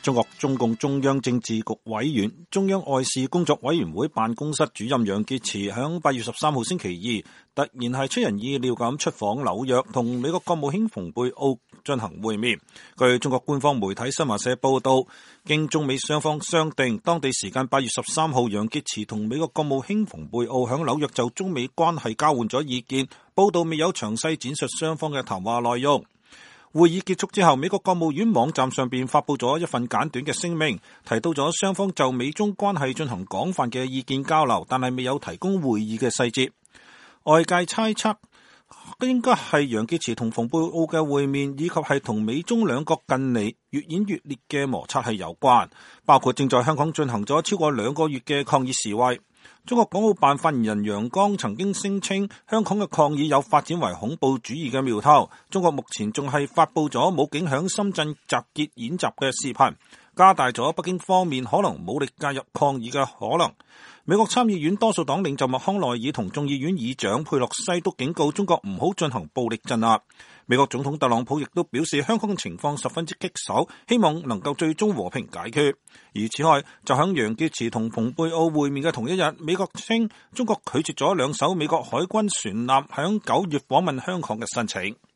中國中共中央政治局委員、中央外事工作委員會辦公室主任楊潔篪響8月13號星期二突然係出人意料咁出訪紐約，同美國國務卿蓬佩奧進行會面。據中國官方媒體新華社報道，經中美雙方商定，當地時間8月13號，楊潔篪同美國國務卿蓬佩奧響紐約就中美關係交換咗意見。報道未有詳細展述雙方嘅談話內容。會議結束之後，美國國務院網站上邊發佈咗一份簡短嘅聲明，提到咗雙方就美中關係進行廣泛嘅意見交流，但係未有提供會議嘅細節。外界猜測應該係楊潔篪同蓬佩奧嘅會面，以及係同美中兩國近嚟越演越烈嘅摩擦係有關，包括正在香港進行咗超過2個月嘅抗議示威。中國港澳辦發言人楊光曾經聲稱，香港嘅抗議有發展為恐怖主義嘅苗頭。中國目前仲係發佈咗武警響深圳集結演習嘅視頻，加大咗北京方面可能武力介入抗議嘅可能。美國參議院多數黨領袖麥康奈爾同眾議院議長佩洛西都警告中國唔好進行暴力鎮壓。美國總統特朗普亦都表示，香港嘅情況十分之棘手，希望能夠最終和平解決。而此外，就響楊潔篪同蓬佩奧會面嘅同一日，美國稱中國拒絕咗2艘美國海軍船艦響9月訪問香港嘅申請。